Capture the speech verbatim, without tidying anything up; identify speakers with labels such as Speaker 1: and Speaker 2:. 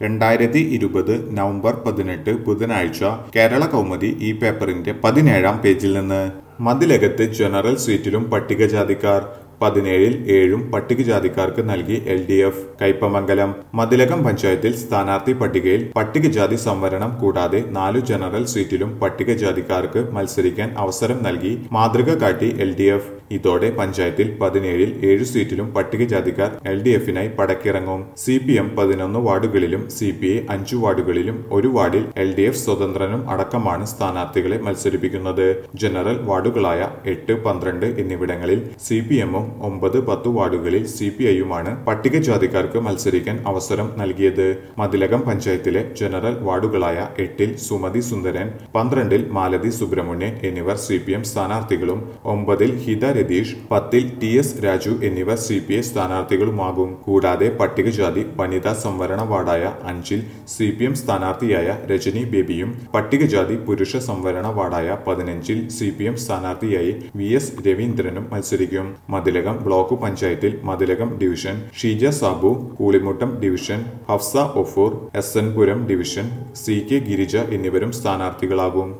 Speaker 1: രണ്ടായിരത്തി ഇരുപത് നവംബർ പതിനെട്ട് ബുധനാഴ്ച കേരള കൗമുദി ഈ പേപ്പറിന്റെ പതിനേഴാം പേജിൽ നിന്ന് മതിലകത്ത് ജനറൽ സീറ്റിലും പട്ടികജാതിക്കാർ പതിനേഴിൽ ഏഴും പട്ടികജാതിക്കാർക്ക് നൽകി L D F Kaipamangalam Mathilakam പഞ്ചായത്തിൽ സ്ഥാനാർത്ഥി പട്ടികയിൽ പട്ടികജാതി സംവരണം കൂടാതെ നാലു ജനറൽ സീറ്റിലും പട്ടികജാതിക്കാർക്ക് മത്സരിക്കാൻ അവസരം നൽകി മാതൃക കാട്ടി എൽ ഡി എഫ് ഇതോടെ പഞ്ചായത്തിൽ പതിനേഴിൽ ഏഴു സീറ്റിലും പട്ടികജാതിക്കാർ എൽ ഡി എഫിനായി പടക്കിറങ്ങും സി പി എം പതിനൊന്ന് വാർഡുകളിലും സി പി ഐ അഞ്ചു വാർഡുകളിലും ഒരു വാർഡിൽ എൽ ഡി എഫ് സ്വതന്ത്രനും അടക്കമാണ് സ്ഥാനാർത്ഥികളെ മത്സരിപ്പിക്കുന്നത് ജനറൽ വാർഡുകളായ എട്ട് പന്ത്രണ്ട് എന്നിവിടങ്ങളിൽ സി പി എമ്മും ഒമ്പത് പത്ത് വാർഡുകളിൽ സി പി ഐയുമാണ് പട്ടികജാതിക്കാർക്ക് മത്സരിക്കാൻ അവസരം നൽകിയത് മതിലകം പഞ്ചായത്തിലെ ജനറൽ വാർഡുകളായ എട്ടിൽ സുമതി സുന്ദരൻ പന്ത്രണ്ടിൽ മാലതി സുബ്രഹ്മണ്യൻ എന്നിവർ സി പി എം സ്ഥാനാർത്ഥികളും ഒമ്പതിൽ ഹിത രതീഷ് പത്തിൽ ടി എസ് രാജു എന്നിവർ സി പി ഐ സ്ഥാനാർത്ഥികളുമാകും കൂടാതെ പട്ടികജാതി വനിതാ സംവരണ വാർഡായ അഞ്ചിൽ സി പി എം സ്ഥാനാർത്ഥിയായ രജനി ബേബിയും പട്ടികജാതി പുരുഷ സംവരണ വാർഡായ പതിനഞ്ചിൽ സി പി എം സ്ഥാനാർത്ഥിയായി വി എസ് രവീന്ദ്രനും മത്സരിക്കും മതിലകം ബ്ലോക്ക് പഞ്ചായത്തിൽ Mathilakam division Sheeja Sabu Koolimuttam division Hafsa Ofoor S N Puram division C K Girija എന്നിവരും സ്ഥാനാർത്ഥികളാകും